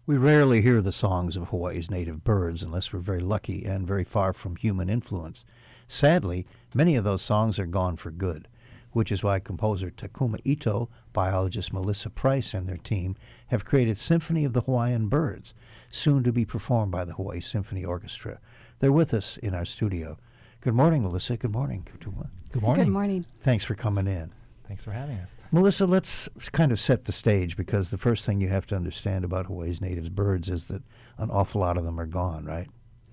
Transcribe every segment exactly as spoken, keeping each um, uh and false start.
We rarely hear the songs of Hawaii's native birds unless we're very lucky and very far from human influence. Sadly, many of those songs are gone for good, which is why composer Takuma Ito, biologist Melissa Price, and their team have created Symphony of the Hawaiian Birds, soon to be performed by the Hawaii Symphony Orchestra. They're with us in our studio. Good morning, Melissa. Good morning, Takuma. Good morning. Good morning. Thanks for coming in. Thanks for having us. Melissa, let's kind of set the stage, because the first thing you have to understand about Hawaii's native birds is that an awful lot of them are gone, right?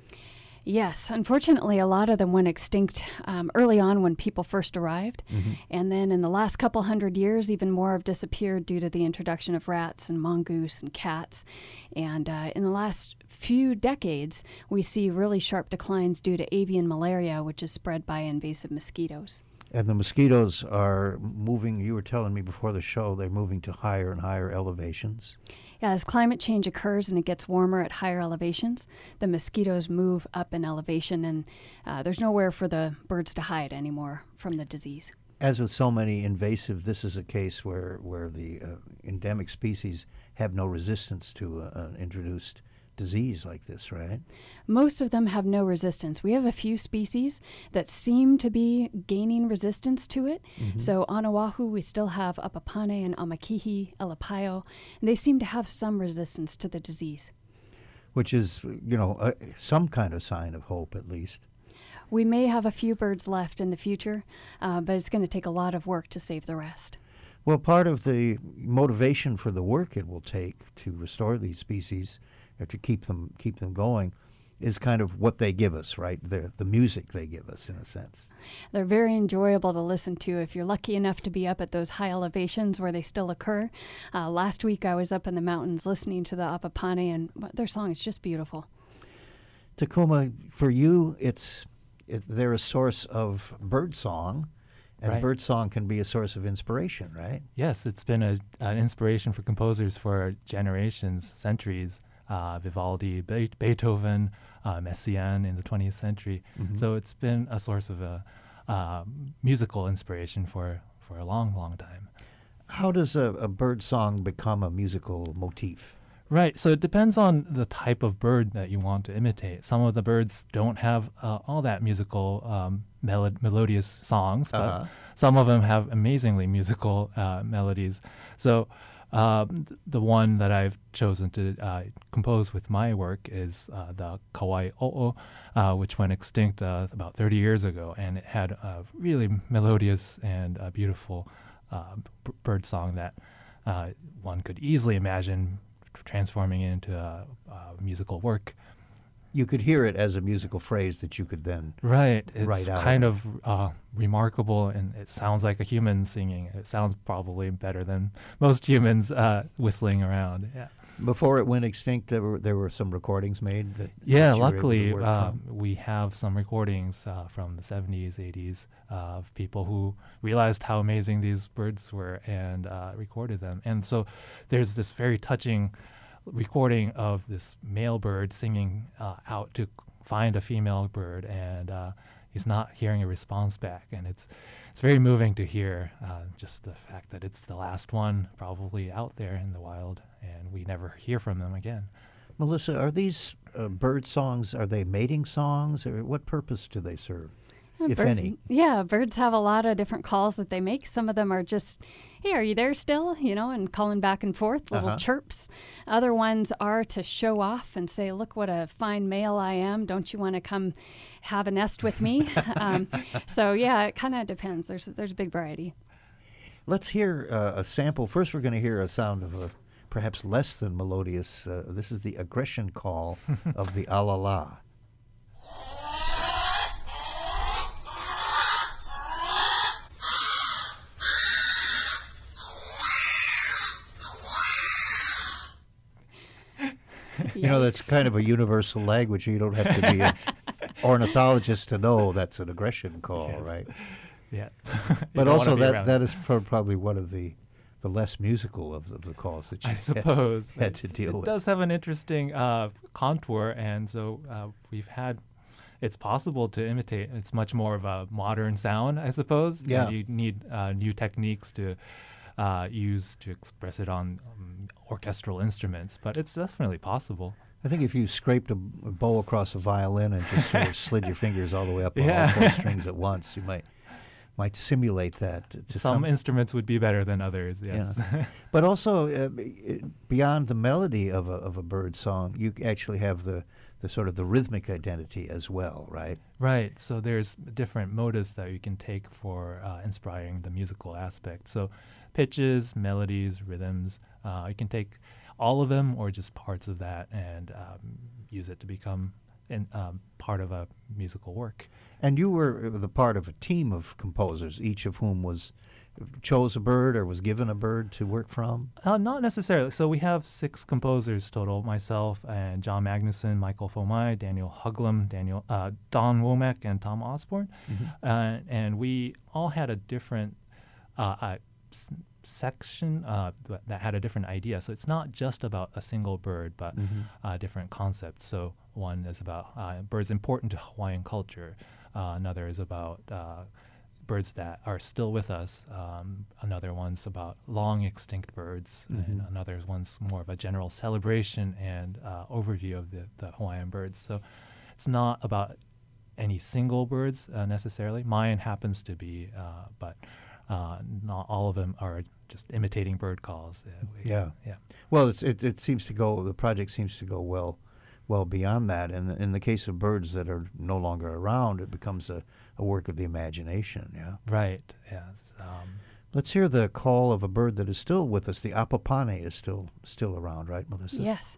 Yes, unfortunately, a lot of them went extinct um, early on when people first arrived. Mm-hmm. And then in the last couple hundred years, even more have disappeared due to the introduction of rats and mongoose and cats. And uh, in the last few decades, we see really sharp declines due to avian malaria, which is spread by invasive mosquitoes. And the mosquitoes are moving, you were telling me before the show, they're moving to higher and higher elevations. Yeah, as climate change occurs and it gets warmer at higher elevations, the mosquitoes move up in elevation, and uh, there's nowhere for the birds to hide anymore from the disease. As with so many invasive, this is a case where, where the uh, endemic species have no resistance to uh, an introduced disease like this, right? Most of them have no resistance. We have a few species that seem to be gaining resistance to it. Mm-hmm. So on Oahu, we still have Apapane and Amakihi, Elapaio, and they seem to have some resistance to the disease. Which is, you know, uh, some kind of sign of hope, at least. We may have a few birds left in the future, uh, but it's going to take a lot of work to save the rest. Well, part of the motivation for the work it will take to restore these species, or to keep them keep them going, is kind of what they give us, right? The the music they give us, in a sense. They're very enjoyable to listen to if you're lucky enough to be up at those high elevations where they still occur. Uh, last week I was up in the mountains listening to the Apapane, and their song is just beautiful. Takuma, for you, it's it, they're a source of bird song, and Right. bird song can be a source of inspiration, right? Yes, it's been a, an inspiration for composers for generations, centuries. Uh, Vivaldi, Be- Beethoven, uh, Messiaen in the twentieth century. Mm-hmm. So it's been a source of a, uh, musical inspiration for, for a long, long time. How does a, a bird song become a musical motif? Right, so it depends on the type of bird that you want to imitate. Some of the birds don't have uh, all that musical, um, melo- melodious songs, but Uh-huh. some of them have amazingly musical uh, melodies. So um, th- the one that I've chosen to uh, compose with my work is uh, the Kauai O'o, uh, which went extinct uh, about thirty years ago, and it had a really melodious and uh, beautiful uh, b- bird song that uh, one could easily imagine transforming it into a, a musical work. You could hear it as a musical phrase that you could then... Right. It's Right out kind of of uh, remarkable, and it sounds like a human singing. It sounds probably better than most humans uh, whistling around. Yeah. Before it went extinct, there were there were some recordings made that... Yeah, that you were able to luckily, work uh, from. we have some recordings uh, from the seventies, eighties uh, of people who realized how amazing these birds were and uh, recorded them. And so there's this very touching recording of this male bird singing uh, out to find a female bird, and uh, he's not hearing a response back. And it's it's very moving to hear uh, just the fact that it's the last one probably out there in the wild, and we never hear from them again. Melissa, are these uh, bird songs, are they mating songs, or what purpose do they serve, Uh, if bird- any? Yeah, birds have a lot of different calls that they make. Some of them are just, hey, are you there still? You know, and calling back and forth, little Uh-huh. chirps. Other ones are to show off and say, look what a fine male I am. Don't you want to come have a nest with me? um, so, yeah, it kind of depends. There's, there's a big variety. Let's hear uh, a sample. First, we're going to hear a sound of a perhaps less than melodious. Uh, this is the aggression call of the alala. You know, that's Yikes. kind of a universal language. You don't have to be an ornithologist to know that's an aggression call, Yes. right? Yeah. But also that, that is pro- probably one of the, the less musical of the, of the calls that you I had- suppose had to deal it with. does have an interesting uh, contour, and so uh, we've had. It's possible to imitate. It's much more of a modern sound, I suppose. and Yeah. you need uh, new techniques to uh, used to express it on um, orchestral instruments, but it's definitely possible. I think if you scraped a, a bow across a violin and just sort of slid your fingers all the way up on Yeah. all four strings at once, you might might simulate that to, to some, some. instruments would be better than others. Yes. Yeah. But also, uh, b- beyond the melody of a of a bird song, you actually have the the sort of the rhythmic identity as well, right? Right. So there's different motives that you can take for uh, inspiring the musical aspect. So pitches, melodies, rhythms. Uh, you can take all of them or just parts of that and um, use it to become in, um, part of a musical work. And you were the part of a team of composers, each of whom was chose a bird or was given a bird to work from? Uh, not necessarily. So we have six composers total: myself and John Magnuson, Michael Fomai, Daniel Huglam, Daniel uh, Don Womack, and Tom Osborne. Mm-hmm. Uh, and we all had a different uh, uh, s- section uh, th- that had a different idea. So it's not just about a single bird, but Mm-hmm. uh, different concepts. So one is about uh, birds important to Hawaiian culture. Uh, another is about uh, birds that are still with us. Um, another one's about long extinct birds, and Mhm. another one's more of a general celebration and uh, overview of the, the Hawaiian birds. So it's not about any single birds uh, necessarily. Mine happens to be, uh, but uh, not all of them are just imitating bird calls. Uh, we- Yeah. yeah. Well, it's, it, it seems to go, the project seems to go well well beyond that. And in the case of birds that are no longer around, it becomes a, a work of the imagination, yeah? Right. Yes. Um, Let's hear the call of a bird that is still with us. The apapane is still still around, right, Melissa? Yes.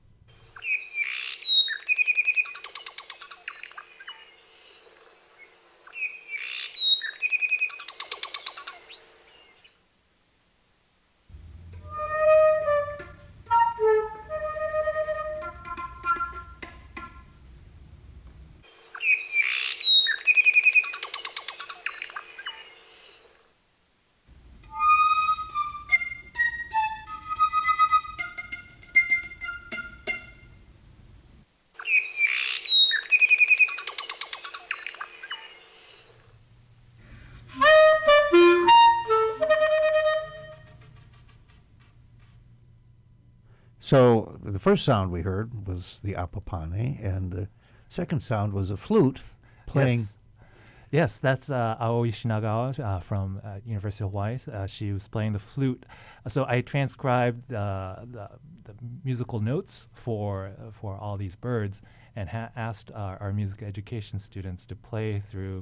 So the first sound we heard was the apapane, and the second sound was a flute playing. Yes, yes that's uh, Aoi Shinagawa uh, from uh, University of Hawaii. Uh, she was playing the flute. Uh, so I transcribed uh, the, the musical notes for uh, for all these birds and ha- asked uh, our music education students to play through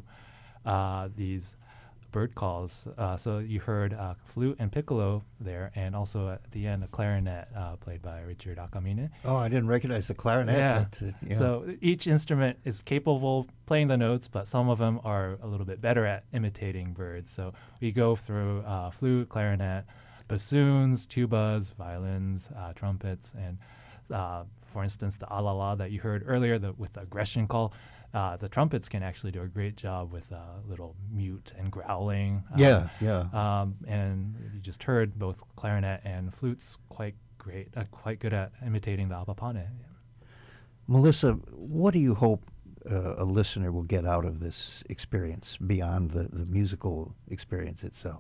uh, these bird calls. Uh, so you heard uh, flute and piccolo there, and also at the end a clarinet uh, played by Richard Akamine. Oh, I didn't recognize the clarinet. Yeah. But, uh, yeah. So each instrument is capable of playing the notes, but some of them are a little bit better at imitating birds. So we go through uh, flute, clarinet, bassoons, tubas, violins, uh, trumpets, and uh, for instance, the alala that you heard earlier the, with the aggression call. Uh, the trumpets can actually do a great job with a uh, little mute and growling. Um, yeah, yeah. Um, and you just heard both clarinet and flutes quite great, uh, quite good at imitating the apapane. Melissa, what do you hope uh, a listener will get out of this experience beyond the, the musical experience itself?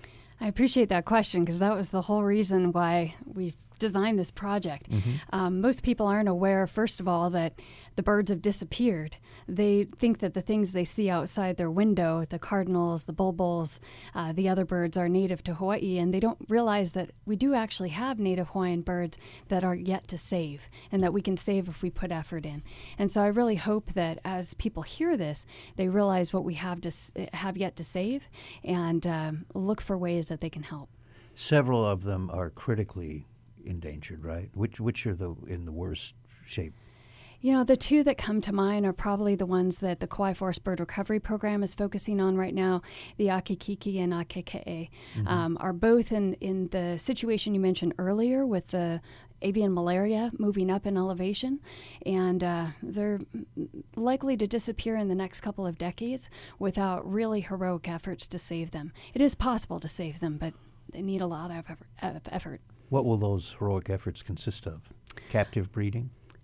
I appreciate that question because that was the whole reason why we designed this project. Mm-hmm. Um, most people aren't aware, first of all, that the birds have disappeared. They think that the things they see outside their window, the cardinals, the bulbuls, uh, the other birds are native to Hawaii, and they don't realize that we do actually have native Hawaiian birds that are yet to save and that we can save if we put effort in. And so I really hope that as people hear this, they realize what we have to s- have yet to save and um, look for ways that they can help. Several of them are critically endangered, right? Which which are the in the worst shape? You know, the two that come to mind are probably the ones that the Kauai Forest Bird Recovery Program is focusing on right now. The Akikiki and Akeke'e Mm-hmm. um, are both in, in the situation you mentioned earlier with the avian malaria moving up in elevation, and uh, they're likely to disappear in the next couple of decades without really heroic efforts to save them. It is possible to save them, but they need a lot of effort. Of effort. What will those heroic efforts consist of? Captive breeding?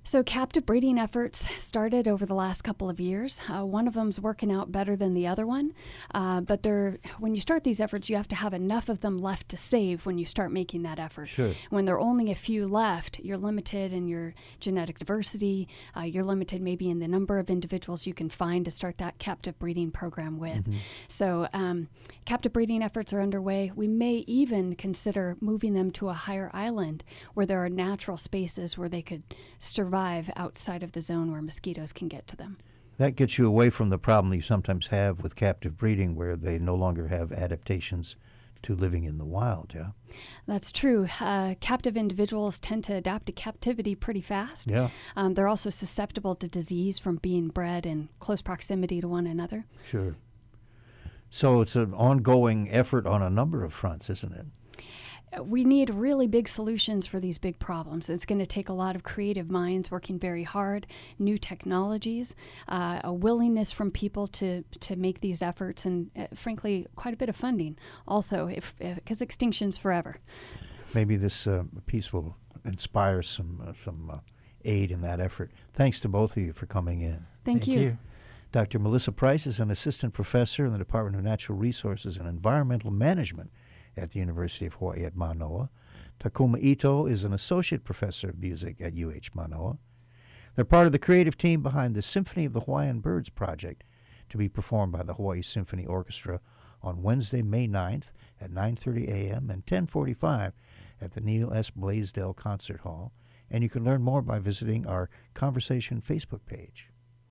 So captive breeding efforts started over the last couple of years. Uh, one of them's working out better than the other one, uh, but they're, when you start these efforts, you have to have enough of them left to save when you start making that effort. Sure. When there are only a few left, you're limited in your genetic diversity. Uh, you're limited maybe in the number of individuals you can find to start that captive breeding program with. Mm-hmm. So um, captive breeding efforts are underway. We may even consider moving them to a higher island where there are natural spaces where they could survive outside of the zone where mosquitoes can get to them. That gets you away from the problem you sometimes have with captive breeding where they no longer have adaptations to living in the wild, yeah? That's true. Uh, captive individuals tend to adapt to captivity pretty fast. Yeah. Um, they're also susceptible to disease from being bred in close proximity to one another. Sure. So it's an ongoing effort on a number of fronts, isn't it? We need really big solutions for these big problems. It's going to take a lot of creative minds working very hard, new technologies, uh, a willingness from people to, to make these efforts, and uh, frankly, quite a bit of funding also, if because extinction's forever. Maybe this uh, piece will inspire some, uh, some uh, aid in that effort. Thanks to both of you for coming in. Thank, Thank you. you. Doctor Melissa Price is an assistant professor in the Department of Natural Resources and Environmental Management at the University of Hawaii at Manoa. Takuma Ito is an associate professor of music at U H Manoa. They're part of the creative team behind the Symphony of the Hawaiian Birds project, to be performed by the Hawaii Symphony Orchestra on Wednesday, May ninth at nine thirty a.m. and ten forty-five at the Neil S. Blaisdell Concert Hall. And you can learn more by visiting our Conversation Facebook page.